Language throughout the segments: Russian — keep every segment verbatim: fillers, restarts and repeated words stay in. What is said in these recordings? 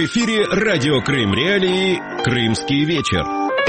В эфире радио Крым Реалии «Крымский вечер».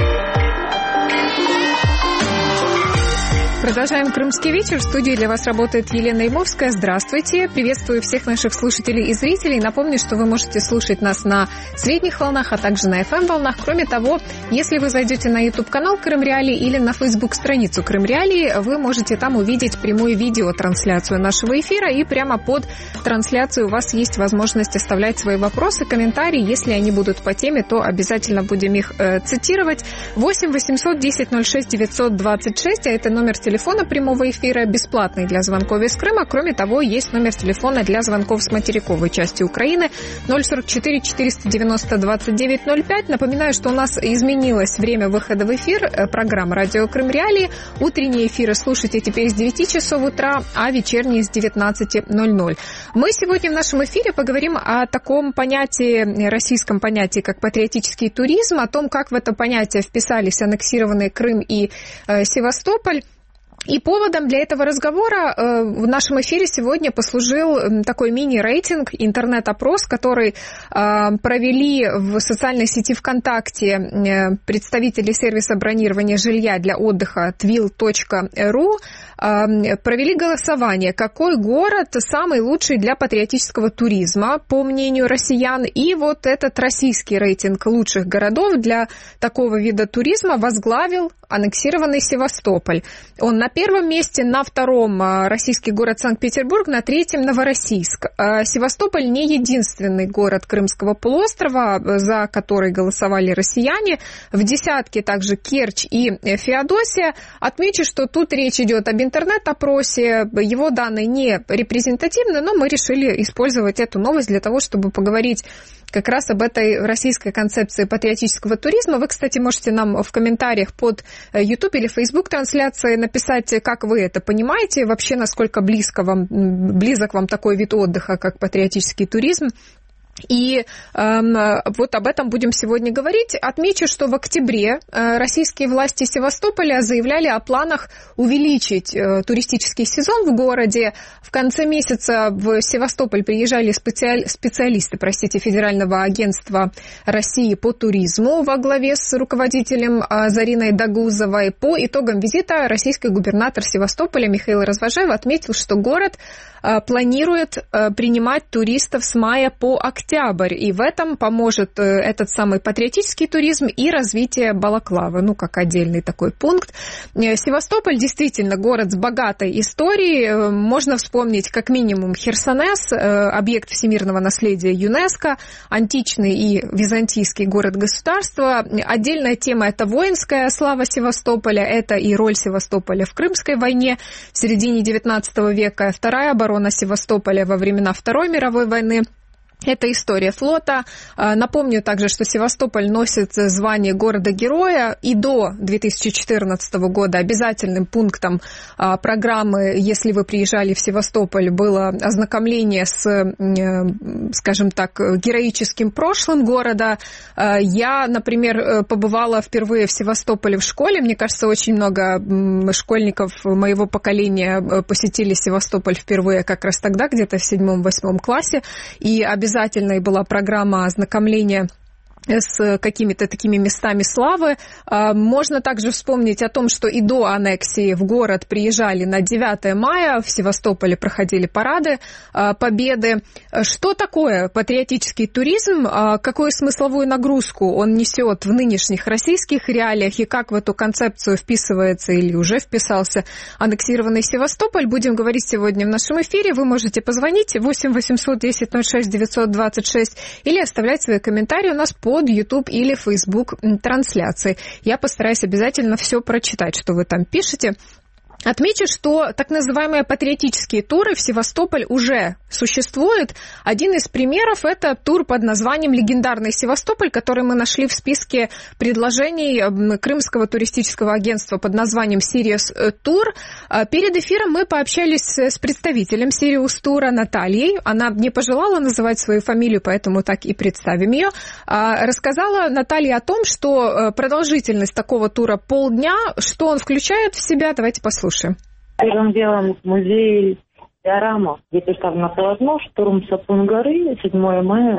Продолжаем «Крымский вечер». В студии для вас работает Елена Ямовская. Здравствуйте. Приветствую всех наших слушателей и зрителей. Напомню, что вы можете слушать нас на средних волнах, а также на эф эм-волнах. Кроме того, если вы зайдете на YouTube-канал Крым Реалии или на Facebook-страницу Крым Реалии, вы можете там увидеть прямую видеотрансляцию нашего эфира. И прямо под трансляцией у вас есть возможность оставлять свои вопросы, комментарии. Если они будут по теме, то обязательно будем их э, цитировать. восемь восемьсот десять ноль шесть девятьсот двадцать шесть, а это номер телефона. Телефона прямого эфира, бесплатный для звонков из Крыма. Кроме того, есть номер телефона для звонков с материковой части Украины ноль сорок четыре четыреста девяносто двадцать девять ноль пять. Напоминаю, что у нас изменилось время выхода в эфир программы «Радио Крым Реалии». Утренние эфиры слушайте теперь с девяти часов утра, а вечерние с девятнадцати ноль-ноль. Мы сегодня в нашем эфире поговорим о таком понятии, российском понятии, как патриотический туризм, о том, как в это понятие вписались аннексированные Крым и э, Севастополь. И поводом для этого разговора э, в нашем эфире сегодня послужил э, такой мини-рейтинг, интернет-опрос, который э, провели в социальной сети ВКонтакте э, представители сервиса бронирования жилья для отдыха твил точка ру. Э, провели голосование, какой город самый лучший для патриотического туризма, по мнению россиян. И вот этот российский рейтинг лучших городов для такого вида туризма возглавил аннексированный Севастополь. Он на первом месте, на втором российский город Санкт-Петербург, на третьем Новороссийск. Севастополь не единственный город Крымского полуострова, за который голосовали россияне. В десятке также Керчь и Феодосия. Отмечу, что тут речь идет об интернет-опросе. Его данные не репрезентативны, но мы решили использовать эту новость для того, чтобы поговорить как раз об этой российской концепции патриотического туризма. Вы, кстати, можете нам в комментариях под YouTube или Facebook трансляции написать, как вы это понимаете, вообще насколько близко вам, близок вам такой вид отдыха, как патриотический туризм. И э, вот об этом будем сегодня говорить. Отмечу, что в октябре э, российские власти Севастополя заявляли о планах увеличить э, туристический сезон в городе. В конце месяца в Севастополь приезжали специали... специалисты, простите, Федерального агентства России по туризму во главе с руководителем э, Зариной Дагузовой. По итогам визита российский губернатор Севастополя Михаил Развожаев отметил, что город э, планирует э, принимать туристов с мая по октябрь. Октябрь, и в этом поможет этот самый патриотический туризм и развитие Балаклавы, ну, как отдельный такой пункт. Севастополь действительно город с богатой историей. Можно вспомнить как минимум Херсонес, объект всемирного наследия ЮНЕСКО, античный и византийский город-государство. Отдельная тема – это воинская слава Севастополя, это и роль Севастополя в Крымской войне в середине девятнадцатого века, вторая оборона Севастополя во времена Второй мировой войны. Это история флота. Напомню также, что Севастополь носит звание города-героя. И до две тысячи четырнадцатого года обязательным пунктом программы, если вы приезжали в Севастополь, было ознакомление с, скажем так, героическим прошлым города. Я, например, побывала впервые в Севастополе в школе. Мне кажется, очень много школьников моего поколения посетили Севастополь впервые как раз тогда, где-то в седьмом-восьмом классе. И обязательно Обязательной была программа ознакомления с какими-то такими местами славы. Можно также вспомнить о том, что и до аннексии в город приезжали на девятое мая, в Севастополе проходили парады Победы. Что такое патриотический туризм? Какую смысловую нагрузку он несет в нынешних российских реалиях и как в эту концепцию вписывается или уже вписался аннексированный Севастополь? Будем говорить сегодня в нашем эфире. Вы можете позвонить восемь восемьсот десять ноль шесть девятьсот двадцать шесть или оставлять свои комментарии у нас по под YouTube или Facebook трансляции. Я постараюсь обязательно все прочитать, что вы там пишете. Отмечу, что так называемые патриотические туры в Севастополь уже существуют. Один из примеров – это тур под названием «Легендарный Севастополь», который мы нашли в списке предложений Крымского туристического агентства под названием «Сириус Тур». Перед эфиром мы пообщались с представителем «Сириус Тура» Натальей. Она не пожелала называть свою фамилию, поэтому так и представим ее. Рассказала Наталья о том, что продолжительность такого тура полдня, что он включает в себя. Давайте послушаем. Первым делом музей диорама, где представлено полотно «Штурм Сапун горы», седьмое мая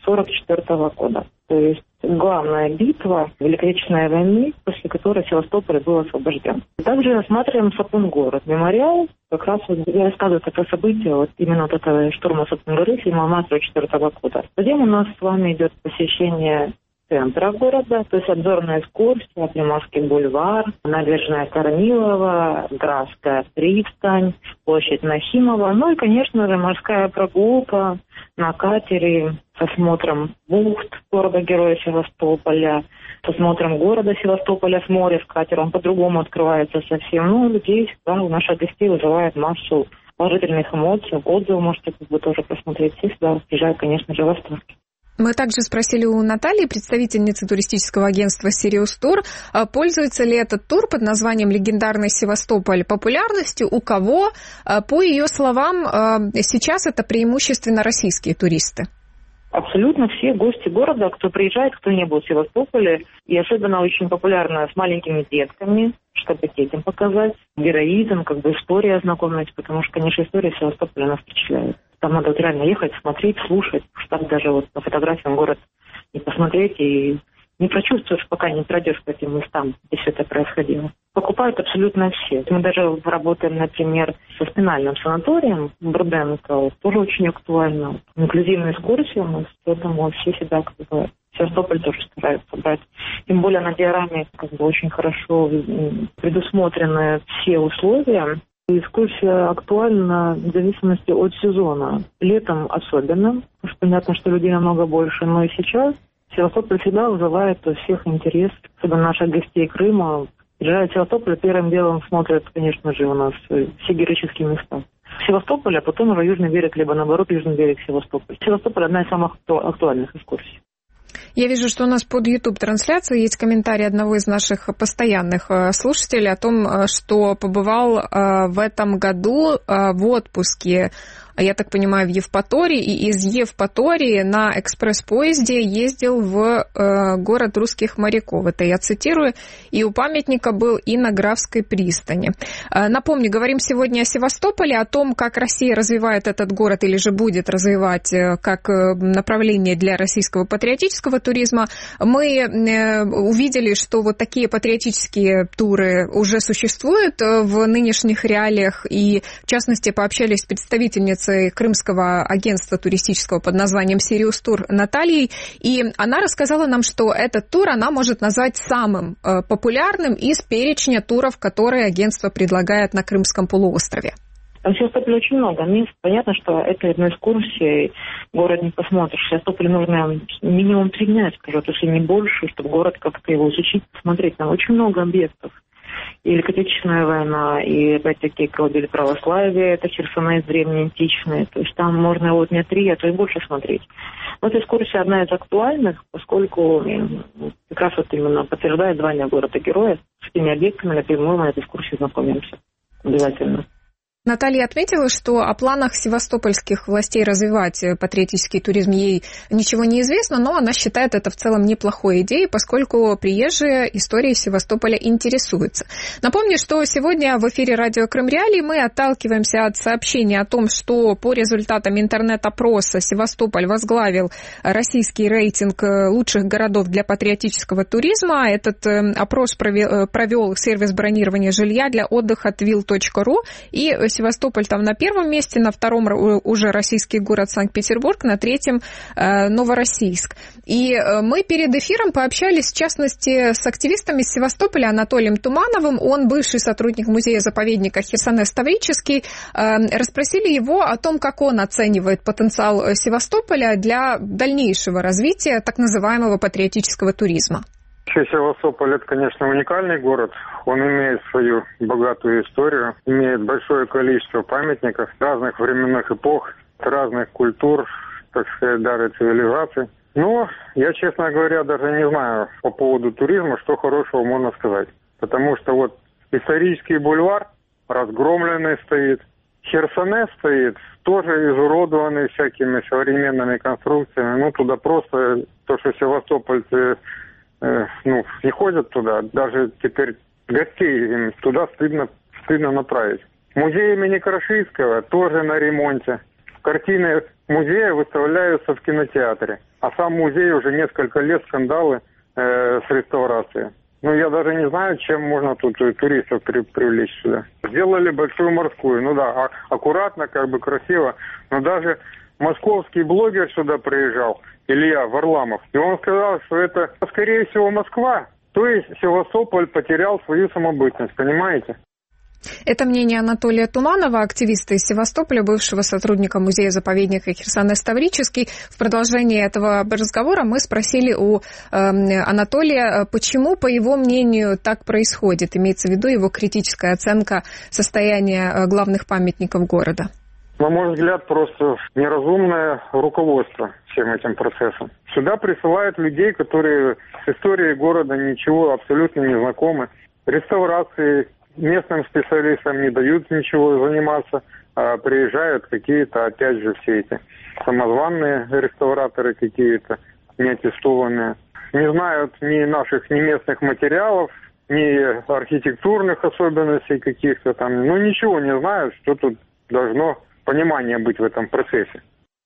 сорок четвёртого года. То есть главная битва Великой Отечественной войны, после которой Севастополь был освобожден. Также рассматриваем Сапун город. Мемориал как раз вот рассказывает это событие, вот именно вот этого штурма Сапун горы седьмого марта сорок четвёртого года. Затем у нас с вами идет посещение центра города, то есть обзорная экскурсия, Приморский бульвар, Набережная Корнилова, Графская пристань, площадь Нахимова, ну и, конечно же, морская прогулка на катере с осмотром бухт города-героя Севастополя, с осмотром города Севастополя с моря с катером, по-другому открывается совсем. Ну, людей, да, у наших гостей вызывает массу положительных эмоций, отзывы можете как бы тоже посмотреть. Все сюда приезжают, конечно же, в восторг. Мы также спросили у Натальи, представительницы туристического агентства «Сириус Тур», пользуется ли этот тур под названием «Легендарный Севастополь» популярностью, у кого. По ее словам, сейчас это преимущественно российские туристы. Абсолютно все гости города, кто приезжает, кто не был в Севастополе, и особенно очень популярно с маленькими детками, чтобы детям показать героизм, как бы история ознакомить, потому что, конечно, история Севастополя нас впечатляет. Там надо вот реально ехать, смотреть, слушать, что так даже вот по фотографиям город не посмотреть и не прочувствуешь, пока не пройдешь по этим местам, где все это происходило. Покупают абсолютно все. Мы даже работаем, например, со спинальным санаторием Бурденко, тоже очень актуально. Инклюзивная экскурсия у нас, поэтому все всегда как бы Севастополь тоже стараются брать. Тем более на диораме как бы очень хорошо предусмотрены все условия. Экскурсия актуальна в зависимости от сезона. Летом особенно, потому что понятно, что людей намного больше, но и сейчас Севастополь всегда вызывает у всех интерес, особенно наших гостей Крыма. Приезжают в Севастополь, первым делом смотрят, конечно же, у нас все героические места. Севастополь, а потом уже Южный берег, либо наоборот Южный берег Севастополь. Севастополь – одна из самых актуальных экскурсий. Я вижу, что у нас под YouTube-трансляцией есть комментарий одного из наших постоянных слушателей о том, что побывал в этом году в отпуске, я так понимаю, в Евпатории, и из Евпатории на экспресс-поезде ездил в э, город русских моряков. Это я цитирую. И у памятника был и на Графской пристани. Э, напомню, говорим сегодня о Севастополе, о том, как Россия развивает этот город или же будет развивать э, как направление для российского патриотического туризма. Мы э, увидели, что вот такие патриотические туры уже существуют в нынешних реалиях, и в частности пообщались с представительницей крымского агентства туристического под названием «Сириус Тур» Натальей, и она рассказала нам, что этот тур она может назвать самым популярным из перечня туров, которые агентство предлагает на Крымском полуострове. В Севастополе очень много мест. Понятно, что это одна экскурсия, город не посмотришь. В Севастополе нужно минимум три дня, скажу, если не больше, чтобы город как-то его изучить, посмотреть. Там очень много объектов. И Великая Отечественная война, и опять-таки колыбель православия, это Херсонес древнеантичный. То есть там можно вот не три, а то и больше смотреть. Вот экскурсия одна из актуальных, поскольку как раз вот именно подтверждает звание города-героя. С этими объектами напрямую мы на этой экскурсии знакомимся. Обязательно. Наталья отметила, что о планах севастопольских властей развивать патриотический туризм ей ничего не известно, но она считает это в целом неплохой идеей, поскольку приезжие историей Севастополя интересуются. Напомню, что сегодня в эфире радио Крым Реалии мы отталкиваемся от сообщения о том, что по результатам интернет-опроса Севастополь возглавил российский рейтинг лучших городов для патриотического туризма. Этот опрос провел, провел сервис бронирования жилья для отдыха твил точка ру, и Севастополь там на первом месте, на втором уже российский город Санкт-Петербург, на третьем э, Новороссийск. И э, мы перед эфиром пообщались, в частности, с активистами из Севастополя Анатолием Тумановым, он бывший сотрудник музея-заповедника Херсонес Таврический. Э, расспросили его о том, как он оценивает потенциал Севастополя для дальнейшего развития так называемого патриотического туризма. Севастополь – это, конечно, уникальный город. Он имеет свою богатую историю, имеет большое количество памятников разных временных эпох, разных культур, так сказать, даже цивилизаций. Но я, честно говоря, даже не знаю по поводу туризма, что хорошего можно сказать. Потому что вот исторический бульвар разгромленный стоит, Херсонес стоит, тоже изуродованный всякими современными конструкциями. Ну, туда просто то, что севастопольцы э, ну, не ходят туда, даже теперь гостей им туда стыдно, стыдно направить. Музей имени Крашийского тоже на ремонте. Картины музея выставляются в кинотеатре, а сам музей уже несколько лет скандалы э, с реставрацией. Ну, я даже не знаю, чем можно тут туристов при, привлечь сюда. Сделали большую морскую, ну да, а, аккуратно, как бы красиво, но даже московский блогер сюда приезжал, Илья Варламов, и он сказал, что это, скорее всего, Москва, то есть Севастополь потерял свою самобытность, понимаете? Это мнение Анатолия Туманова, активиста из Севастополя, бывшего сотрудника музея-заповедника Херсонес-Таврический. В продолжении этого разговора мы спросили у э, Анатолия, почему, по его мнению, так происходит. Имеется в виду его критическая оценка состояния главных памятников города. На мой взгляд, просто неразумное руководство всем этим процессом. Сюда присылают людей, которые с историей города ничего абсолютно не знакомы. Реставрации местным специалистам не дают ничего заниматься, а приезжают какие-то, опять же, все эти самозванные реставраторы какие-то, неаттестованные. Не знают ни наших, ни местных материалов, ни архитектурных особенностей каких-то там. Ну, ничего не знают, что тут должно понимание быть в этом процессе.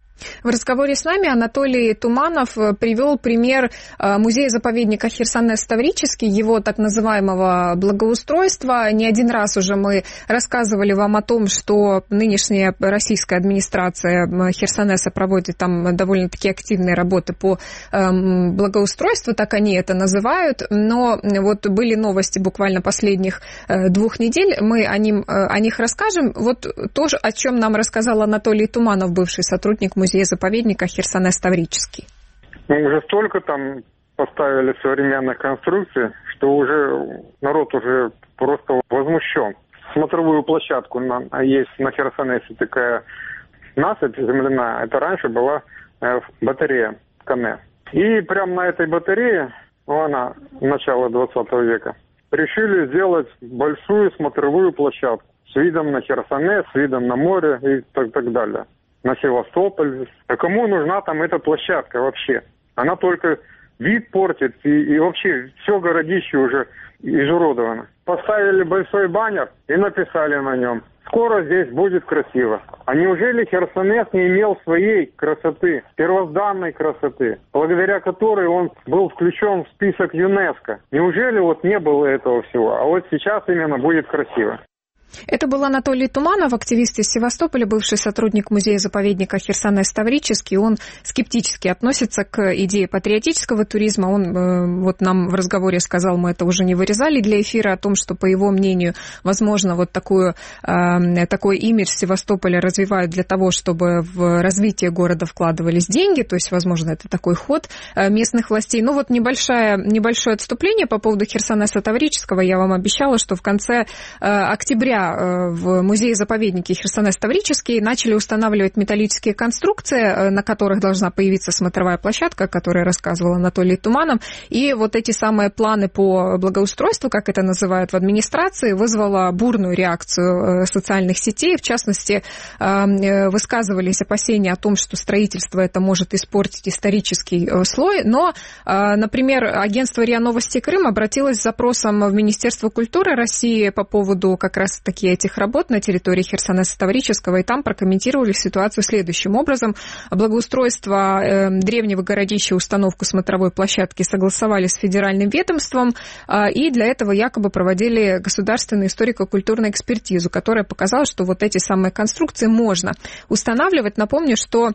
В разговоре с нами Анатолий Туманов привел пример музея-заповедника Херсонес-Таврический, его так называемого благоустройства. Не один раз уже мы рассказывали вам о том, что нынешняя российская администрация Херсонеса проводит там довольно-таки активные работы по благоустройству, так они это называют. Но вот были новости буквально последних двух недель, мы о, ним, о них расскажем. Вот то, о чем нам рассказал Анатолий Туманов, бывший сотрудник музея музея-заповедника Херсонес-Таврический. Ну, уже столько там поставили современных конструкций, что уже народ уже просто возмущен. Смотровую площадку на, есть на Херсонесе такая насыпь земляная. Это раньше была э, батарея Кане. И прямо на этой батарее, ну, она начала двадцатого века, решили сделать большую смотровую площадку с видом на Херсонес, с видом на море и так, так далее. На Севастополь. А кому нужна там эта площадка вообще? Она только вид портит, и, и вообще все городище уже изуродовано. Поставили большой баннер и написали на нем: «Скоро здесь будет красиво». А неужели Херсонес не имел своей красоты, первозданной красоты, благодаря которой он был включен в список ЮНЕСКО? Неужели вот не было этого всего? А вот сейчас именно будет красиво. Это был Анатолий Туманов, активист из Севастополя, бывший сотрудник музея-заповедника Херсонес-Таврический. Он скептически относится к идее патриотического туризма. Он э, вот нам в разговоре сказал, мы это уже не вырезали для эфира, о том, что, по его мнению, возможно, вот такую, э, такой имидж Севастополя развивают для того, чтобы в развитие города вкладывались деньги. То есть, возможно, это такой ход местных властей. Ну вот небольшое, небольшое отступление по поводу Херсонеса-Таврического. Я вам обещала, что в конце э, октября в музее-заповеднике Херсонес-Таврический начали устанавливать металлические конструкции, на которых должна появиться смотровая площадка, о которой рассказывал Анатолий Туманов. И вот эти самые планы по благоустройству, как это называют в администрации, вызвало бурную реакцию социальных сетей. В частности, высказывались опасения о том, что строительство это может испортить исторический слой. Но, например, агентство РИА Новости Крым обратилось с запросом в Министерство культуры России по поводу как раз такие этих работ на территории Херсонеса-Таврического, и там прокомментировали ситуацию следующим образом. Благоустройство э, древнего городища, установку смотровой площадки согласовали с федеральным ведомством, э, и для этого якобы проводили государственную историко-культурную экспертизу, которая показала, что вот эти самые конструкции можно устанавливать. Напомню, что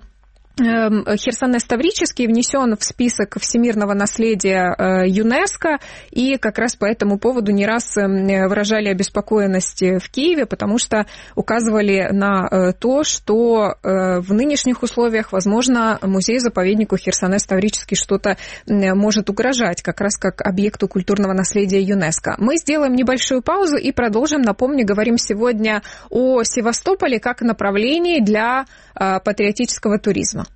Херсонес-Таврический внесен в список всемирного наследия ЮНЕСКО, и как раз по этому поводу не раз выражали обеспокоенность в Киеве, потому что указывали на то, что в нынешних условиях, возможно, музею-заповеднику Херсонес-Таврический что-то может угрожать, как раз как объекту культурного наследия ЮНЕСКО. Мы сделаем небольшую паузу и продолжим. Напомню, говорим сегодня о Севастополе как направлении для патриотического туризма.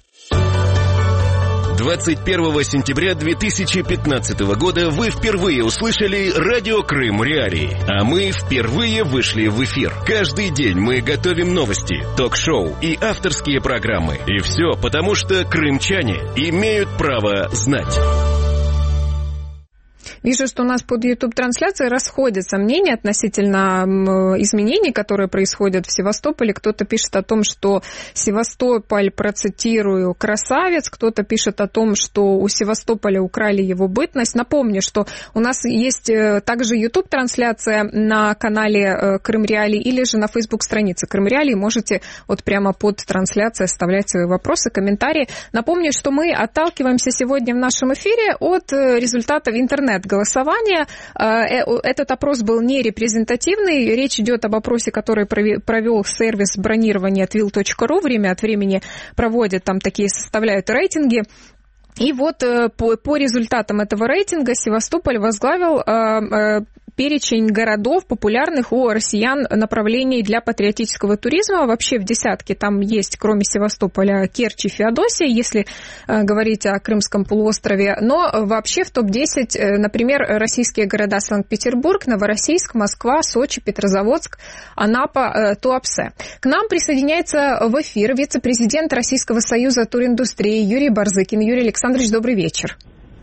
двадцать первого сентября две тысячи пятнадцатого года вы впервые услышали «Радио Крым Реалии», а мы впервые вышли в эфир. Каждый день мы готовим новости, ток-шоу и авторские программы. И все потому, что крымчане имеют право знать. Вижу, что у нас под YouTube-трансляцией расходятся мнения относительно изменений, которые происходят в Севастополе. Кто-то пишет о том, что Севастополь, процитирую, красавец. Кто-то пишет о том, что у Севастополя украли его бытность. Напомню, что у нас есть также YouTube-трансляция на канале Крым Реалии или же на Facebook-странице Крым Реалии. Можете вот прямо под трансляцией оставлять свои вопросы, комментарии. Напомню, что мы отталкиваемся сегодня в нашем эфире от результатов интернет-голосования. Этот опрос был не репрезентативный. Речь идет об опросе, который провел сервис бронирования твил точка ру. Время от времени проводят там такие, составляют рейтинги. И вот по, по результатам этого рейтинга Севастополь возглавил э, э, перечень городов, популярных у россиян направлений для патриотического туризма. Вообще в десятке там есть, кроме Севастополя, Керчь и Феодосия, если э, говорить о Крымском полуострове. Но вообще в топ десять, э, например, российские города Санкт-Петербург, Новороссийск, Москва, Сочи, Петрозаводск, Анапа, э, Туапсе. К нам присоединяется в эфир вице-президент Российского союза туриндустрии Юрий Барзыкин. Юрий Александрович, добрый вечер.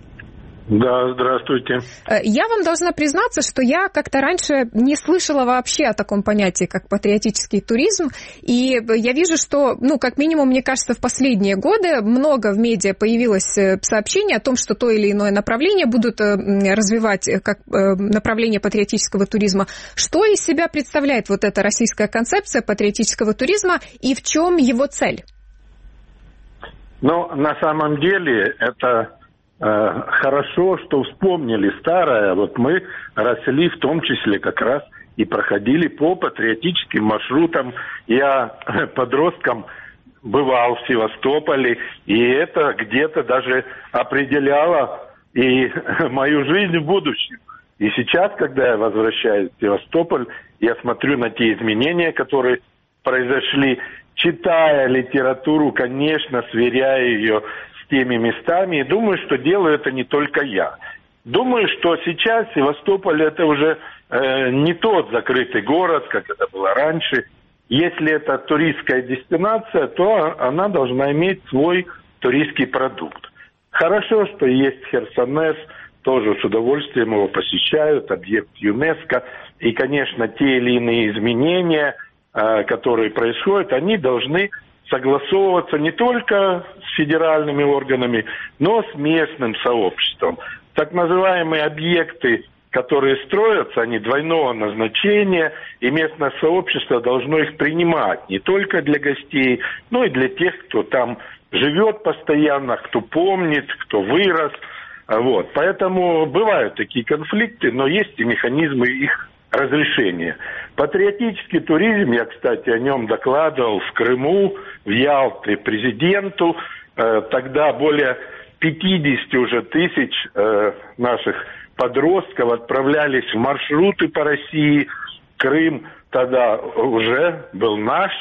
Да, здравствуйте. Я вам должна признаться, что я как-то раньше не слышала вообще о таком понятии, как патриотический туризм. И я вижу, что, ну, как минимум, мне кажется, в последние годы много в медиа появилось сообщений о том, что то или иное направление будут развивать как направление патриотического туризма. Что из себя представляет вот эта российская концепция патриотического туризма и в чем его цель? Ну, на самом деле, это э, хорошо, что вспомнили старое. Вот мы росли в том числе как раз и проходили по патриотическим маршрутам. Я подростком бывал в Севастополе, и это где-то даже определяло и мою жизнь в будущем. И сейчас, когда я возвращаюсь в Севастополь, я смотрю на те изменения, которые произошли, читая литературу, конечно, сверяя ее с теми местами, и думаю, что делаю это не только я. Думаю, что сейчас Севастополь это уже э, не тот закрытый город, как это было раньше. Если это туристская дестинация, то она должна иметь свой туристский продукт. Хорошо, что есть Херсонес, тоже с удовольствием его посещают, объект ЮНЕСКО. И, конечно, те или иные изменения, которые происходят, они должны согласовываться не только с федеральными органами, но с местным сообществом. Так называемые объекты, которые строятся, они двойного назначения, и местное сообщество должно их принимать не только для гостей, но и для тех, кто там живет постоянно, кто помнит, кто вырос. Вот. Поэтому бывают такие конфликты, но есть и механизмы их разрешения. Патриотический туризм, я, кстати, о нем докладывал в Крыму, в Ялте президенту. Э, тогда более пятьдесят уже тысяч э, наших подростков отправлялись в маршруты по России. Крым тогда уже был наш.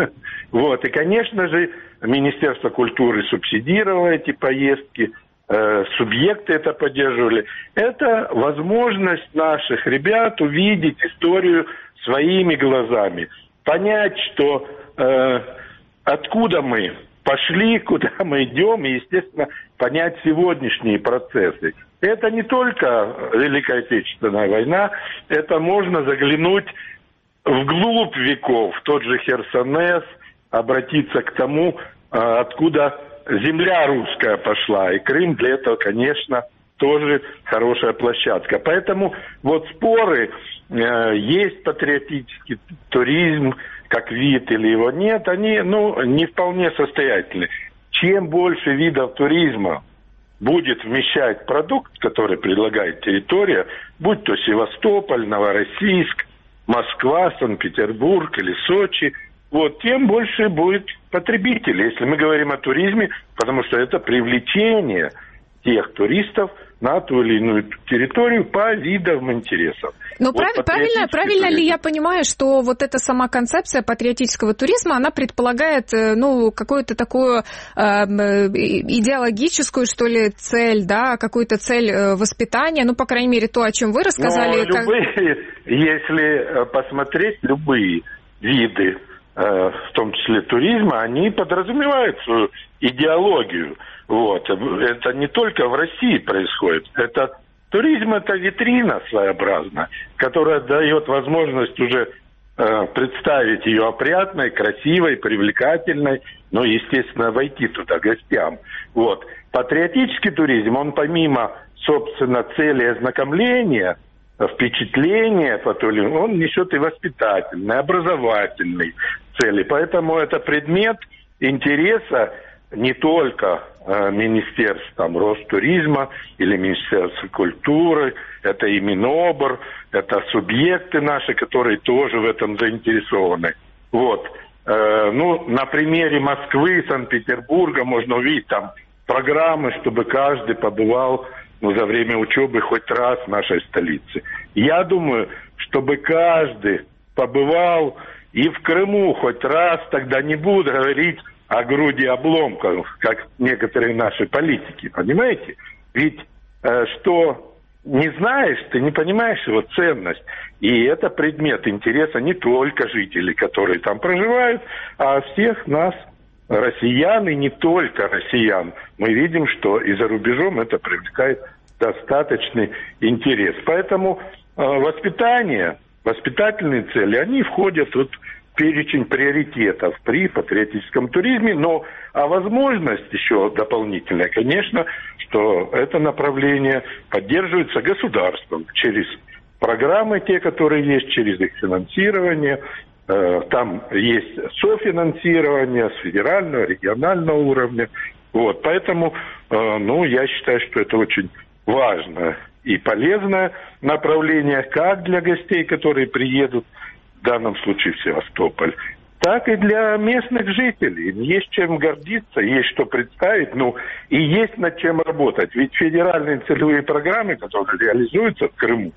Вот. И, конечно же, Министерство культуры субсидировало эти поездки. Субъекты это поддерживали. Это возможность наших ребят увидеть историю своими глазами, понять, что э, откуда мы пошли, куда мы идем, и, естественно, понять сегодняшние процессы. Это не только Великая Отечественная война, это можно заглянуть вглубь веков, в тот же Херсонес, обратиться к тому, откуда земля русская пошла, и Крым для этого, конечно, тоже хорошая площадка. Поэтому вот споры, э, есть патриотический туризм как вид или его нет, они, ну, не вполне состоятельны. Чем больше видов туризма будет вмещать продукт, который предлагает территория, будь то Севастополь, Новороссийск, Москва, Санкт-Петербург или Сочи, вот, тем больше будет потребителей, если мы говорим о туризме, потому что это привлечение тех туристов на ту или иную территорию по видам интересов. Но вот прав, правильно, правильно ли я понимаю, что вот эта сама концепция патриотического туризма, она предполагает, ну, какую-то такую э, идеологическую, что ли, цель, да, какую-то цель воспитания, ну, по крайней мере, то, о чем вы рассказали. Но любые, как... если посмотреть, любые виды, в том числе туризма, они подразумевают свою идеологию. Вот. Это не только в России происходит, это Туризм – это витрина своеобразная, которая дает возможность уже э, представить ее опрятной, красивой, привлекательной, но, естественно, войти туда гостям. Вот. Патриотический туризм, он помимо, собственно, цели ознакомления, впечатления, он несет и воспитательные, образовательные цели. Поэтому это предмет интереса не только э, Министерств там, Ростуризма или Министерства культуры, это и Минобр, это субъекты наши, которые тоже в этом заинтересованы. Вот. Э, ну, на примере Москвы, Санкт-Петербурга можно увидеть там программы, чтобы каждый побывал ну, за время учебы хоть раз в нашей столице. Я думаю, чтобы каждый побывал и в Крыму хоть раз, тогда не будут говорить о груди обломков, как некоторые наши политики, понимаете? Ведь э, что не знаешь, ты не понимаешь его ценность. И это предмет интереса не только жителей, которые там проживают, а всех нас, россиян, и не только россиян. Мы видим, что и за рубежом это привлекает достаточный интерес. Поэтому э, воспитание, воспитательные цели, они входят вот перечень приоритетов при патриотическом туризме, но а возможность еще дополнительная, конечно, что это направление поддерживается государством через программы, те, которые есть, через их финансирование. Э, там есть софинансирование с федерального, регионального уровня. Вот, поэтому, э, ну, я считаю, что это очень важное и полезное направление как для гостей, которые приедут, в данном случае в Севастополь, так и для местных жителей. Есть чем гордиться, есть что представить, ну и есть над чем работать. Ведь федеральные целевые программы, которые реализуются в Крыму,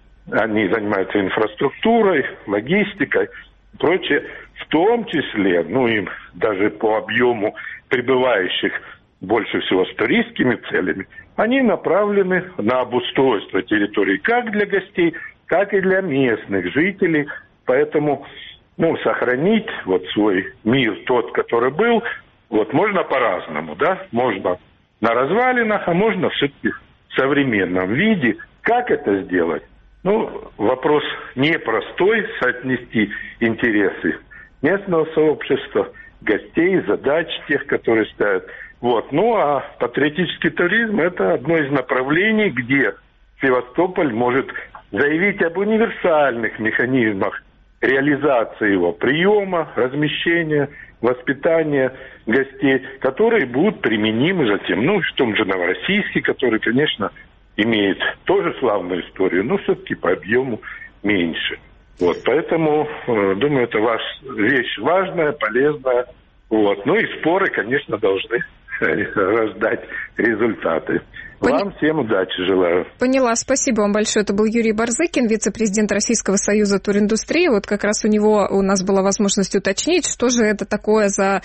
они занимаются инфраструктурой, логистикой, прочее, в том числе, ну и даже по объему прибывающих больше всего с туристскими целями, они направлены на обустройство территории как для гостей, так и для местных жителей. Поэтому, ну, сохранить вот свой мир, тот, который был, вот можно по-разному, да, можно на развалинах, а можно все-таки в современном виде. Как это сделать? Ну, вопрос непростой, соотнести интересы местного сообщества, гостей, задач тех, которые ставят. Вот. Ну, а патриотический туризм – это одно из направлений, где Севастополь может заявить об универсальных механизмах реализации его приема, размещения, воспитания гостей, которые будут применимы затем, ну, в том же Новороссийске, который, конечно, имеет тоже славную историю, но все-таки по объему меньше. Вот, поэтому, э, думаю, это ваш, вещь важная, полезная. Вот. Ну и споры, конечно, должны рождать результаты. Пон... Вам всем удачи желаю. Поняла, спасибо вам большое. Это был Юрий Барзыкин, вице-президент Российского союза туриндустрии. Вот как раз у него у нас была возможность уточнить, что же это такое за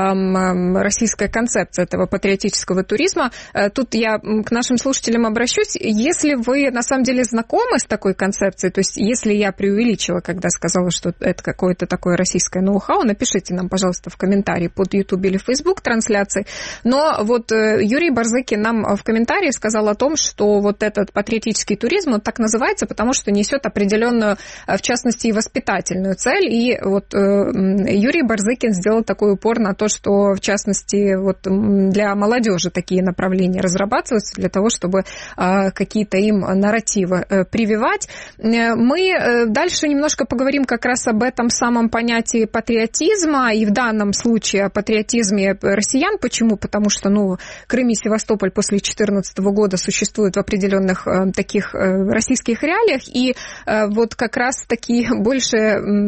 эм, российская концепция этого патриотического туризма. Тут я к нашим слушателям обращусь. Если вы на самом деле знакомы с такой концепцией, то есть если я преувеличила, когда сказала, что это какое-то такое российское ноу-хау, напишите нам, пожалуйста, в комментарии под YouTube или Facebook трансляции. Но вот Юрий Барзыкин нам в комментарии сказал о том, что вот этот патриотический туризм, он так называется, потому что несет определенную, в частности, и воспитательную цель. И вот э, Юрий Барзыкин сделал такой упор на то, что, в частности, вот для молодежи такие направления разрабатываются для того, чтобы э, какие-то им нарративы э, прививать. Мы э, дальше немножко поговорим как раз об этом самом понятии патриотизма, и в данном случае о патриотизме россиян. Почему? Потому что, ну, Крым и Севастополь после две тысячи четырнадцатого года существуют в определенных э, таких э, российских реалиях, и э, вот как раз таки больше,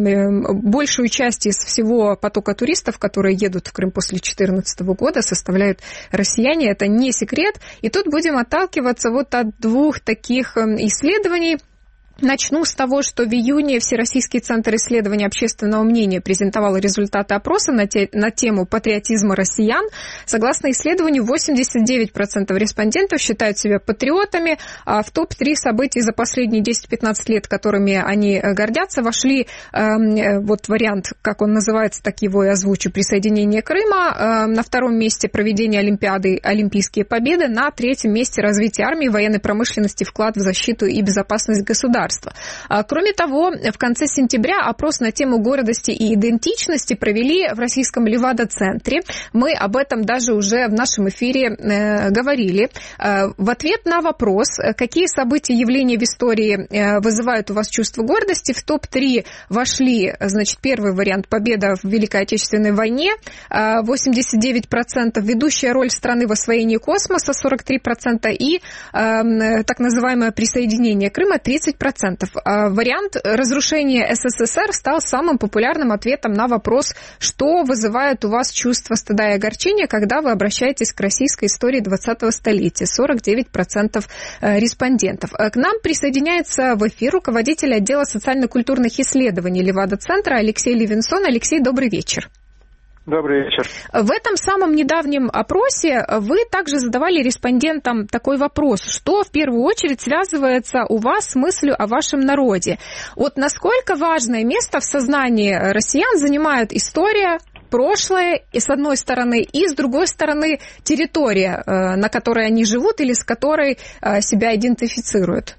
э, большую часть из всего потока туристов, которые едут в Крым после две тысячи четырнадцатого года, составляют россияне, это не секрет, и тут будем отталкиваться вот от двух таких исследований. Начну с того, что в июне Всероссийский центр исследования общественного мнения презентовал результаты опроса на, те, на тему патриотизма россиян. Согласно исследованию, восемьдесят девять процентов респондентов считают себя патриотами. А в топ три событий за последние десять-пятнадцать лет, которыми они гордятся, вошли э, вот вариант, как он называется, так его и озвучу, присоединение Крыма. Э, на втором месте проведение Олимпиады, Олимпийские победы. На третьем месте развитие армии, военной промышленности, вклад в защиту и безопасность государства. Кроме того, в конце сентября опрос на тему гордости и идентичности провели в российском Левада-центре. Мы об этом даже уже в нашем эфире э, говорили. Э, в ответ на вопрос, какие события, явления в истории э, вызывают у вас чувство гордости, в топ три вошли, значит, первый вариант — победа в Великой Отечественной войне, э, восемьдесят девять процентов, ведущая роль страны в освоении космоса, сорок три процента, и э, так называемое присоединение Крыма, тридцать процентов. Вариант разрушения СССР стал самым популярным ответом на вопрос, что вызывает у вас чувство стыда и огорчения, когда вы обращаетесь к российской истории двадцатого столетия. сорок девять процентов респондентов. К нам присоединяется в эфир руководитель отдела социально-культурных исследований Левада-центра Алексей Левинсон. Алексей, добрый вечер. Добрый вечер. В этом самом недавнем опросе вы также задавали респондентам такой вопрос: что в первую очередь связывается у вас с мыслью о вашем народе? Вот насколько важное место в сознании россиян занимает история, прошлое, и с одной стороны, и с другой стороны территория, на которой они живут или с которой себя идентифицируют?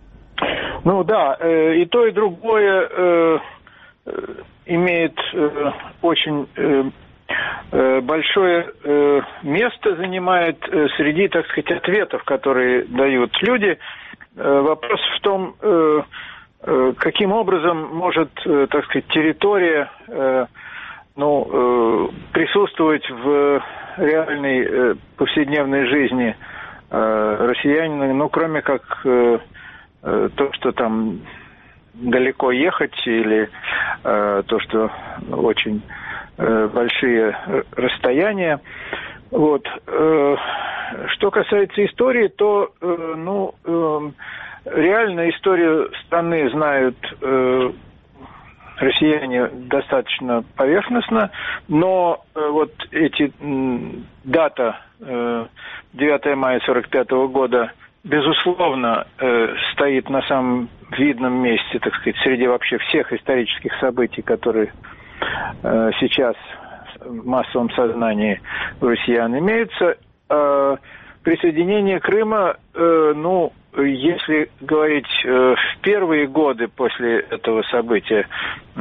Ну да, и то, и другое имеет э, очень э, большое э, место, занимает э, среди, так сказать, ответов, которые дают люди. Э, вопрос в том, э, э, каким образом может, э, так сказать, территория э, ну, э, присутствовать в реальной э, повседневной жизни э, россиянина, ну, кроме как э, э, то, что там далеко ехать, или э, то, что очень э, большие расстояния. Вот. Э, что касается истории, то э, ну, э, реально историю страны знают э, россияне достаточно поверхностно, но э, вот эти э, дата э, девятое мая сорок пятого года безусловно, э, стоит на самом видном месте, так сказать, среди вообще всех исторических событий, которые э, сейчас в массовом сознании у россиян имеются. Э, присоединение Крыма, э, ну, если говорить э, в первые годы после этого события, э,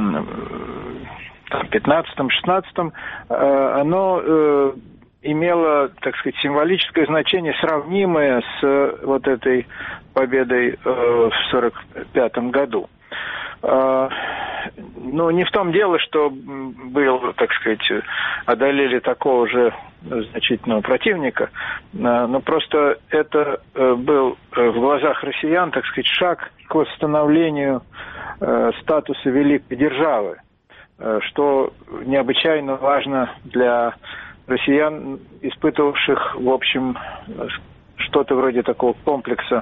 в пятнадцатом-шестнадцатом, э, оно э, имело, так сказать, символическое значение, сравнимое с вот этой победой э, в сорок пятом году. Э, ну, не в том дело, что был, так сказать, одолели такого же значительного противника, э, но просто это э, был э, в глазах россиян, так сказать, шаг к восстановлению э, статуса великой державы, э, что необычайно важно для россиян, испытывавших, в общем, что-то вроде такого комплекса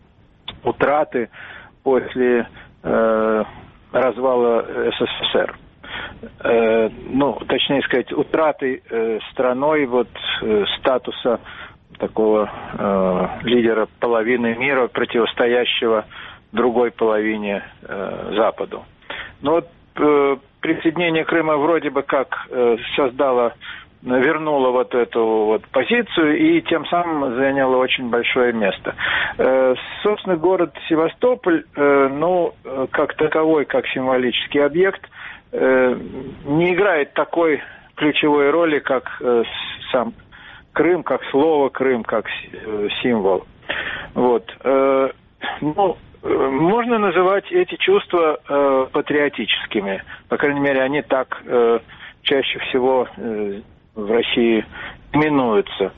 утраты после э, развала СССР. Э, ну, точнее сказать, утраты э, страной вот э, статуса такого э, лидера половины мира, противостоящего другой половине э, Западу. Но вот э, присоединение Крыма вроде бы как э, создало вернула вот эту вот позицию и тем самым заняла очень большое место. Э, собственно, город Севастополь, э, ну, как таковой, как символический объект, э, не играет такой ключевой роли, как э, сам Крым, как слово Крым, как э, символ. Вот. Э, ну, можно называть эти чувства э, патриотическими. По крайней мере, они так э, чаще всего э, в России именуются.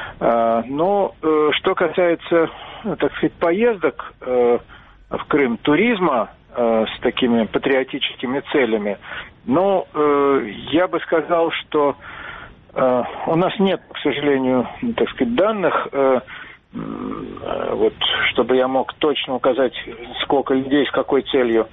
Но что касается, так сказать, поездок в Крым, туризма с такими патриотическими целями, ну, я бы сказал, что у нас нет, к сожалению, так сказать, данных, вот, чтобы я мог точно указать, сколько людей с какой целью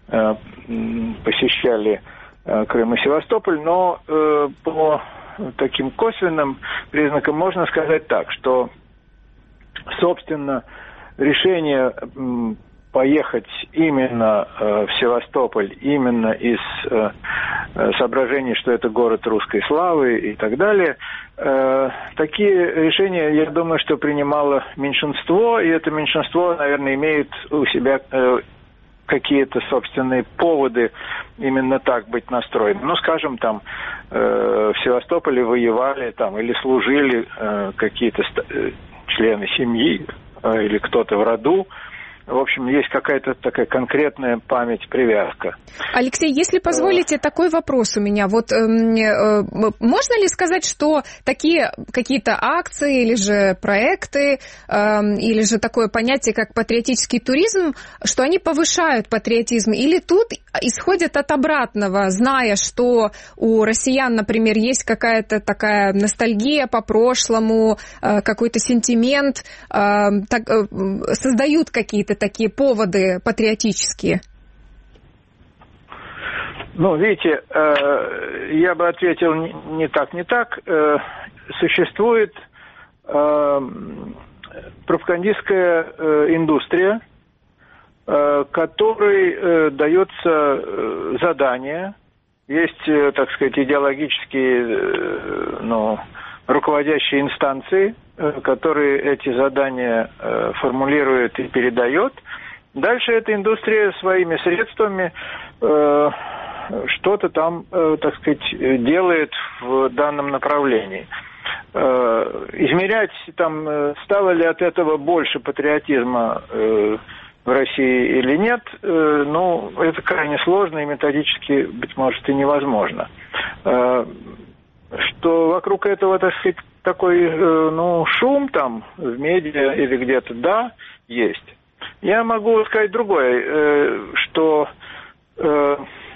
посещали Крым и Севастополь, но по таким косвенным признакам можно сказать так, что, собственно, решение поехать именно э, в Севастополь, именно из э, соображений, что это город русской славы и так далее, э, такие решения, я думаю, что принимало меньшинство, и это меньшинство, наверное, имеет у себя э, какие-то собственные поводы именно так быть настроенным. Ну, скажем, там э, в Севастополе воевали там или служили э, какие-то ст- члены семьи э, или кто-то в роду. В общем, есть какая-то такая конкретная память, привязка. Алексей, если позволите, такой вопрос у меня. Вот э, э, можно ли сказать, что такие какие-то акции или же проекты, э, или же такое понятие, как патриотический туризм, что они повышают патриотизм? Или тут исходят от обратного, зная, что у россиян, например, есть какая-то такая ностальгия по прошлому, э, какой-то сентимент, э, так, э, создают какие-то такие поводы патриотические? Ну, видите, э, я бы ответил не, не так, не так. Э, существует э, пропагандистская э, индустрия, э, которой э, дается э, задание. Есть, э, так сказать, идеологические, э, ну, руководящие инстанции, которые эти задания э, формулирует и передает. Дальше эта индустрия своими средствами э, что-то там, э, так сказать, делает в данном направлении. Э, измерять там, стало ли от этого больше патриотизма э, в России или нет, э, ну, это крайне сложно и методически, быть может, и невозможно. Э, что вокруг этого, так сказать, такой, ну, шум там в медиа или где-то, да, есть. Я могу сказать другое, что э,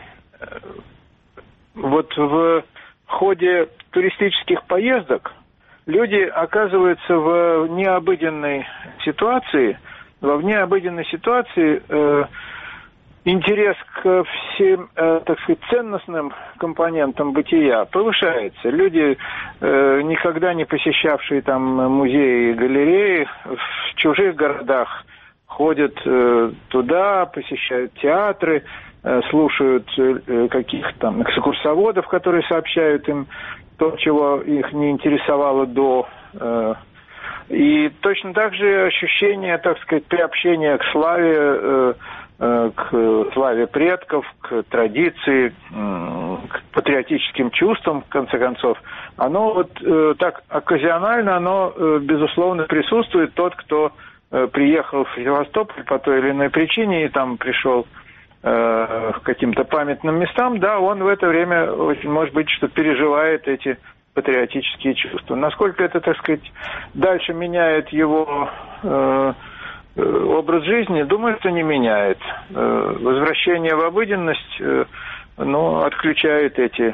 вот в ходе туристических поездок люди оказываются в необыденной ситуации, во необыденной ситуации э, интерес к всем, э, так сказать, ценностным компонентам бытия повышается. Люди, э, никогда не посещавшие там музеи и галереи, в чужих городах ходят э, туда, посещают театры, э, слушают э, каких-то там экскурсоводов, которые сообщают им то, чего их не интересовало до. Э, и точно так же ощущение, так сказать, приобщения к славе, э, к славе предков, к традиции, к патриотическим чувствам, в конце концов, оно вот э, так оказионально, оно, э, безусловно, присутствует. Тот, кто э, приехал в Севастополь по той или иной причине и там пришел э, к каким-то памятным местам, да, он в это время, очень, может быть, что переживает эти патриотические чувства. Насколько это, так сказать, дальше меняет его э, образ жизни, думаю, что не меняет. Возвращение в обыденность, ну, отключает эти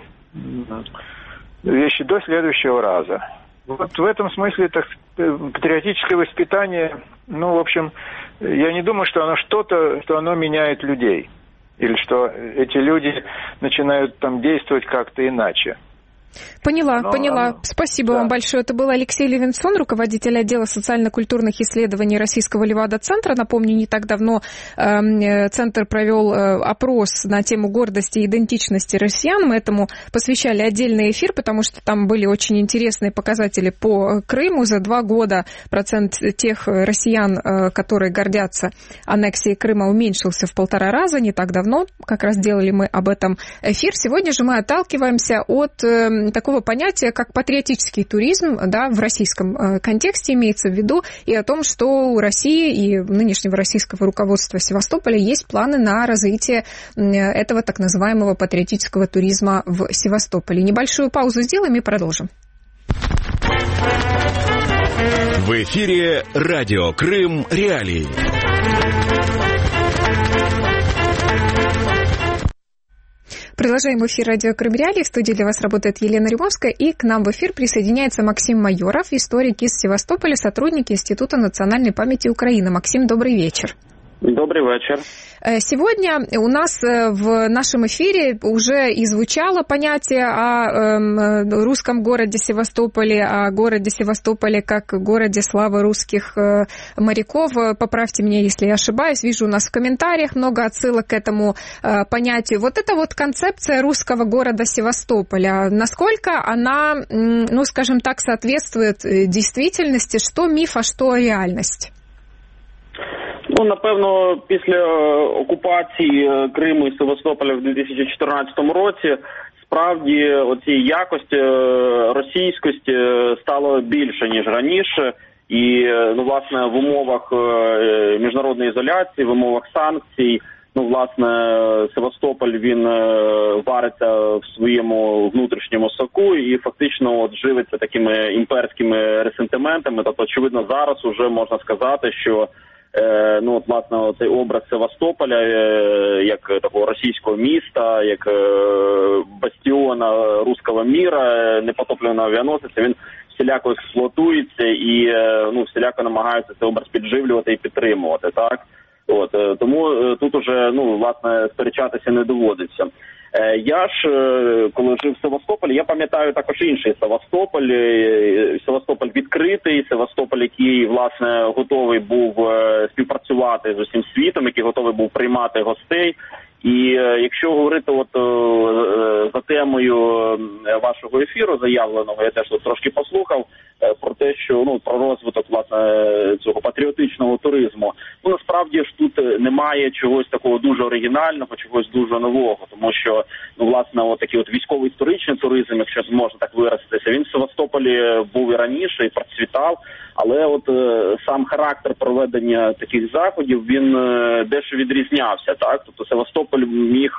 вещи до следующего раза. Вот в этом смысле так, патриотическое воспитание, ну, в общем, я не думаю, что оно что-то, что оно меняет людей. Или что эти люди начинают там действовать как-то иначе. Поняла, Но, поняла. Спасибо да. вам большое. Это был Алексей Левинсон, руководитель отдела социально-культурных исследований Российского Левада-центра. Напомню, не так давно э, Центр провел э, опрос на тему гордости и идентичности россиян. Мы этому посвящали отдельный эфир, потому что там были очень интересные показатели по Крыму. За два года процент тех россиян, э, которые гордятся аннексией Крыма, уменьшился в полтора раза. Не так давно как раз делали мы об этом эфир. Сегодня же мы отталкиваемся от э, такого понятия, как патриотический туризм, да, в российском э, контексте имеется в виду, и о том, что у России и нынешнего российского руководства Севастополя есть планы на развитие э, этого так называемого патриотического туризма в Севастополе. Небольшую паузу сделаем и продолжим. В эфире радио Крым Реалии. Продолжаем эфир радио Крым Реалии. В студии для вас работает Елена Римовская. И к нам в эфир присоединяется Максим Майоров, историк из Севастополя, сотрудник Института национальной памяти Украины. Максим, добрый вечер. Добрый вечер. Сегодня у нас в нашем эфире уже и звучало понятие о русском городе Севастополе, о городе Севастополе как городе славы русских моряков. Поправьте меня, если я ошибаюсь. Вижу у нас в комментариях много отсылок к этому понятию. Вот эта вот концепция русского города Севастополя, насколько она, ну, скажем так, соответствует действительности? Что миф, а что реальность? Ну, напевно, після окупації Криму і Севастополя в дві тисячі чотирнадцятому році справді оцієї якості російськості стало більше, ніж раніше. І, ну, власне, в умовах міжнародної ізоляції, в умовах санкцій, ну, власне, Севастополь, він вариться в своєму внутрішньому соку і фактично от живиться такими імперськими ресентиментами. Тобто, очевидно, зараз уже можна сказати, що ну, от, власне, цей образ Севастополя як такого російського міста, як бастіона руського міра, непотопленого авіаносця, він всіляко експлуатується і, ну, всіляко намагаються цей образ підживлювати і підтримувати, так? От, тому тут уже, ну, власне, сперечатися не доводиться. Я ж, коли жив в Севастополі, я пам'ятаю також інший Севастополь, Севастополь відкритий, Севастополь, який, власне, готовий був співпрацювати з усім світом, який готовий був приймати гостей. І якщо говорити от за темою вашого ефіру заявленого, я теж тут трошки послухав про те, що, ну, про розвиток, власне, цього патріотичного туризму. Ну, насправді ж тут немає чогось такого дуже оригінального, чогось дуже нового, тому що, ну, власне, от такий от військово-історичний туризм, якщо можна так виразитися, він в Севастополі був і раніше, і процвітав, але от сам характер проведення таких заходів, він дещо відрізнявся, так? Тобто Севастополь міг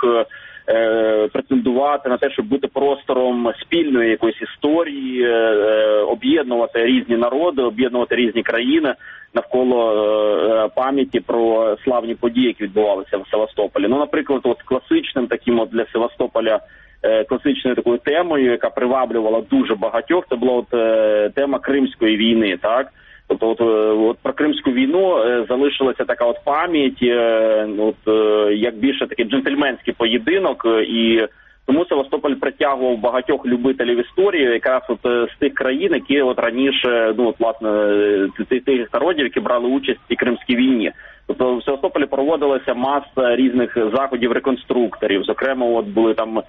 е, претендувати на те, щоб бути простором спільної якоїсь історії, е, об'єднувати різні народи, об'єднувати різні країни навколо е, пам'яті про славні події, які відбувалися в Севастополі. Ну, наприклад, от класичним таким от для Севастополя е, класичною такою темою, яка приваблювала дуже багатьох, це була от е, тема Кримської війни, так? Тобто, от, от про Кримську війну е, залишилася така от пам'ять, е, от, е, як більше такий джентльменський поєдинок, е, і тому Севастополь притягував багатьох любителів історії, якраз от е, з тих країн, які от раніше, ну, от, власне, тих, тих народів, які брали участь в цій Кримській війні. Тобто в Севастополі проводилася маса різних заходів реконструкторів. Зокрема, от були там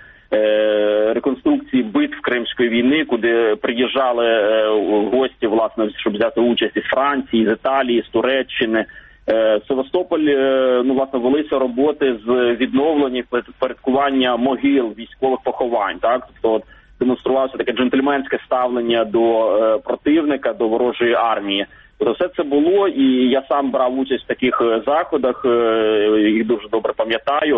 е, реконструкції битв Кримської війни, куди приїжджали е, гості, власне, щоб взяти участь із Франції, з Італії, з Туреччини. Е, в Севастополі, е, ну, власне, велися роботи з відновлення, впорядкування могил військових поховань, так? Тобто, от, демонструвалося таке джентльменське ставлення до е, противника, до ворожої армії. Все це було, і я сам брав участь в таких заходах, їх дуже добре пам'ятаю.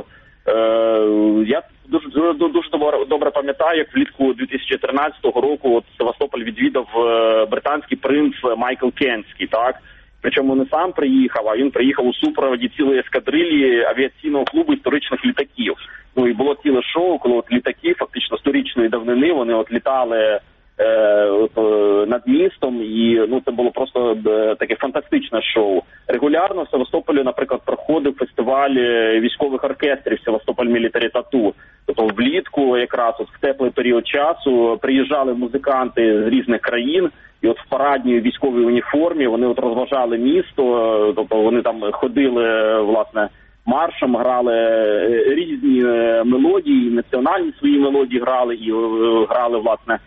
Я дуже, дуже добре пам'ятаю, як влітку дві тисячі тринадцятого року от Севастополь відвідав британський принц Майкл Кентський, так? Причому не сам приїхав, а він приїхав у супроводі цілої ескадрилії авіаційного клубу історичних літаків. Ну і було ціле шоу, коли от літаки фактично сторічної давнини, вони от літали над містом, і, ну, це було просто таке фантастичне шоу. Регулярно в Севастополі, наприклад, проходив фестиваль військових оркестрів Севастополь Military Tattoo. Тобто влітку, якраз от в теплий період часу, приїжджали музиканти з різних країн, і от в парадній військовій уніформі вони от розважали місто, тобто вони там ходили, власне, маршем, грали різні мелодії, національні свої мелодії грали, і грали, власне,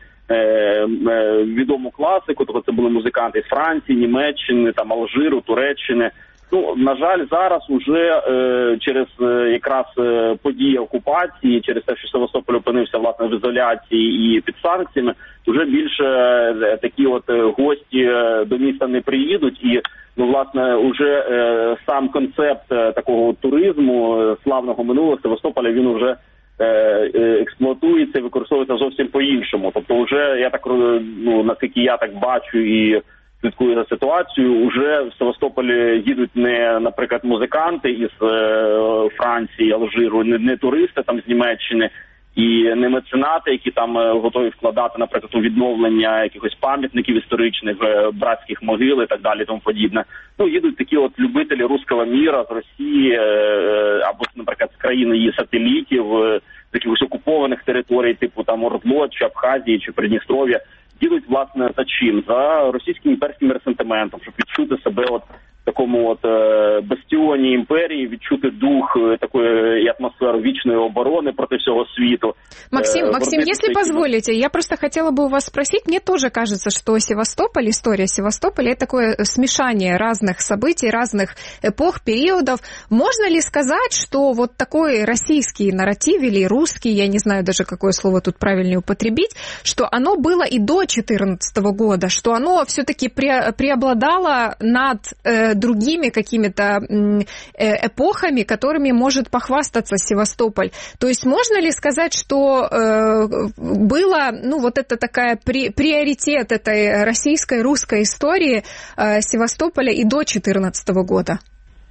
відому класику, тобто це були музиканти з Франції, Німеччини, там, Алжиру, Туреччини. Ну, на жаль, зараз уже е, через е, якраз е, події окупації, через те, що Севастополь опинився, власне, в ізоляції і під санкціями, вже більше е, такі от е, гості е, до міста не приїдуть. І, ну, власне, уже е, сам концепт е, такого туризму е, славного минулого Севастополя, він вже експлуатується і використовується зовсім по-іншому. Тобто вже, я так, ну, наскільки я так бачу і слідкую за ситуацією, вже в Севастополі їдуть не, наприклад, музиканти із е, Франції, Алжиру, не, не туристи там з Німеччини, і не меценати, які там готові вкладати, наприклад, у відновлення якихось пам'ятників історичних, братських могил і так далі, тому подібне. Ну, їдуть такі от любителі руського міра з Росії або, наприклад, з країн її сателітів, з якихось окупованих територій, типу там Ордло, чи Абхазії, чи Придністров'я. Їдуть, власне, за чим? За російським імперським ресентиментом, щоб відчути себе от в такому от е, бастіоні імперії, відчути дух е, такої і атмосферу вічної обороны против всего світу. Максим, э, Максим, если позволите, я просто хотела бы у вас спросить, мне тоже кажется, что Севастополь, история Севастополя, это такое смешание разных событий, разных эпох, периодов. Можно ли сказать, что вот такой российский нарратив или русский, я не знаю даже, какое слово тут правильнее употребить, что оно было и до две тысячи четырнадцатого года, что оно все-таки пре- преобладало над э, другими какими-то э, эпохами, которыми может похвастаться Севастополь. То есть можно ли сказать, что э, было, ну, вот это такая при, приоритет этой российской, русской истории э, Севастополя и до две тысячи четырнадцатого года?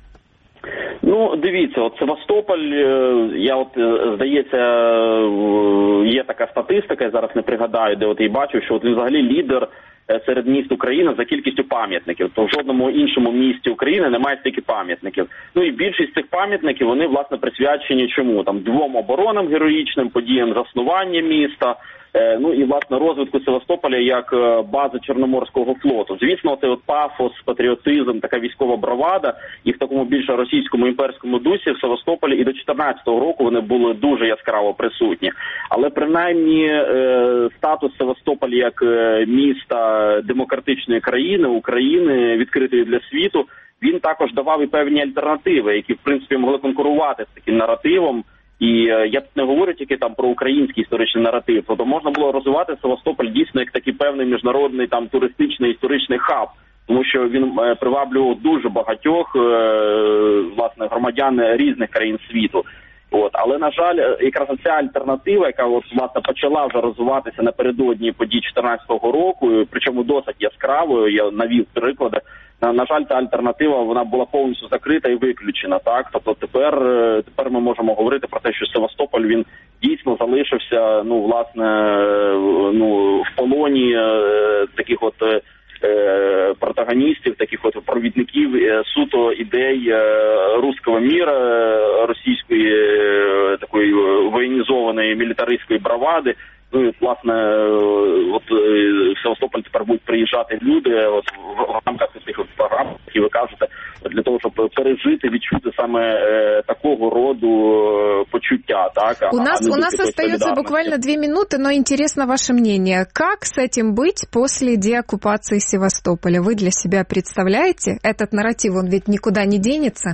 Ну, дивіться, от Севастополь, я от, здається, є така статистика, я зараз не пригадаю, де от і бачу, що от він взагалі лідер серед міст України за кількістю пам'ятників. То в жодному іншому місті України немає стільки пам'ятників. Ну і більшість цих пам'ятників, вони, власне, присвячені чому? Там двом оборонам героїчним, подіям заснування міста, ну і, власне, розвитку Севастополя як бази Чорноморського флоту. Звісно, цей от пафос, патріотизм, така військова бравада, і в такому більш російському імперському дусі в Севастополі і до чотирнадцятого року вони були дуже яскраво присутні. Але, принаймні, статус Севастополя як міста демократичної країни, України, відкритої для світу, він також давав і певні альтернативи, які, в принципі, могли конкурувати з таким наративом. І я тут не говорю тільки там про український історичний наратив, тобто можна було розвивати Севастополь дійсно як такий певний міжнародний там туристичний історичний хаб, тому що він приваблював дуже багатьох власне громадян різних країн світу. От, але, на жаль, якраз ця альтернатива, яка от, власне, почала вже розвиватися напередодні подій чотирнадцятого року, причому досить яскравою, я навів приклади, на, на жаль, та альтернатива, вона була повністю закрита і виключена, так? Тобто тепер, тепер ми можемо говорити про те, що Севастополь, він дійсно залишився, ну, власне, ну, в полоні е, таких от е, протагоністів, таких от провідників е, суто ідей е, руського міра, російської е, такої воєнізованої мілітаристської бравади. Ну і, власне, от в Севастополь тепер будуть приїжджати люди от, в рамках цих програм, які ви кажете, для того, щоб пережити, відчути саме е, такого роду почуття. Так? У нас, у нас остается буквально две минуты, но интересно ваше мнение. Как с этим быть после деоккупации Севастополя? Вы для себя представляете? Этот нарратив, он ведь никуда не денется?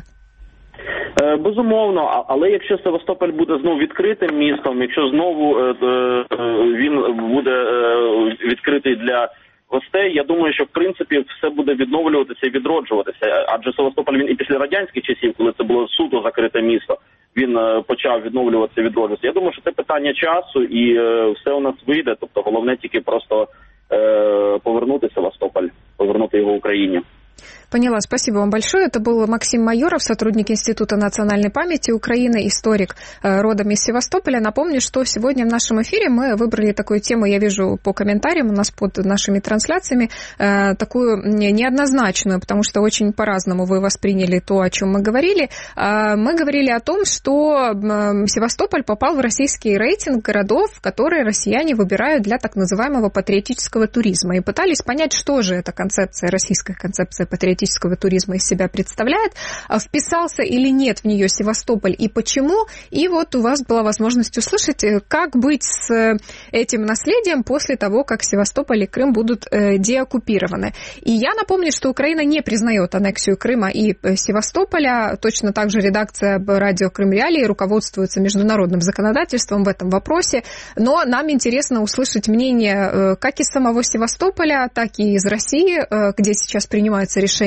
Безумовно, але якщо Севастополь буде знову відкритим містом, якщо знову він буде відкритий для гостей, я думаю, що в принципі все буде відновлюватися і відроджуватися. Адже Севастополь, він і після радянських часів, коли це було суто закрите місто, він почав відновлюватися і відроджуватися. Я думаю, що це питання часу і все у нас вийде. Тобто головне тільки просто повернути Севастополь, повернути його Україні. Поняла, спасибо вам большое. Это был Максим Майоров, сотрудник Института национальной памяти Украины, историк родом из Севастополя. Напомню, что сегодня в нашем эфире мы выбрали такую тему, я вижу по комментариям у нас под нашими трансляциями, такую неоднозначную, потому что очень по-разному вы восприняли то, о чем мы говорили. Мы говорили о том, что Севастополь попал в российский рейтинг городов, которые россияне выбирают для так называемого патриотического туризма. И пытались понять, что же эта концепция, российская концепция патриотического туризма из себя представляет, вписался или нет в нее Севастополь и почему. И вот у вас была возможность услышать, как быть с этим наследием после того, как Севастополь и Крым будут деоккупированы. И я напомню, что Украина не признает аннексию Крыма и Севастополя. Точно так же редакция радио Крым Реалии руководствуется международным законодательством в этом вопросе. Но нам интересно услышать мнение как из самого Севастополя, так и из России, где сейчас принимаются решения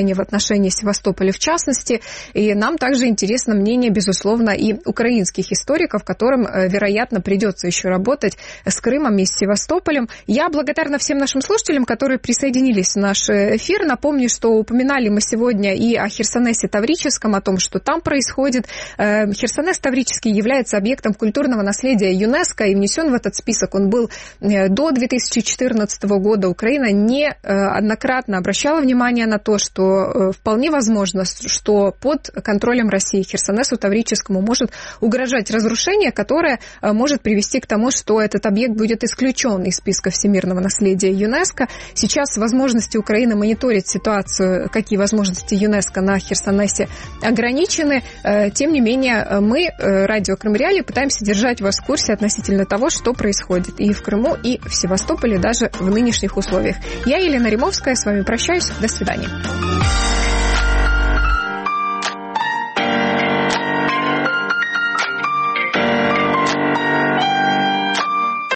разрушения в отношении Севастополя в частности. И нам также интересно мнение, безусловно, и украинских историков, которым, вероятно, придется еще работать с Крымом и с Севастополем. Я благодарна всем нашим слушателям, которые присоединились в наш эфир. Напомню, что упоминали мы сегодня и о Херсонесе Таврическом, о том, что там происходит. Херсонес Таврический является объектом культурного наследия ЮНЕСКО и внесен в этот список. Он был до две тысячи четырнадцатого года. Украина неоднократно обращала внимание на то, что вполне возможно, что под контролем России Херсонесу Таврическому может угрожать разрушение, которое может привести к тому, что этот объект будет исключен из списка всемирного наследия ЮНЕСКО. Сейчас возможности Украины мониторить ситуацию, какие возможности ЮНЕСКО на Херсонесе ограничены. Тем не менее, мы, Радио Крым Реалии, пытаемся держать вас в курсе относительно того, что происходит и в Крыму, и в Севастополе, даже в нынешних условиях. Я, Елена Римовская, с вами прощаюсь. До свидания.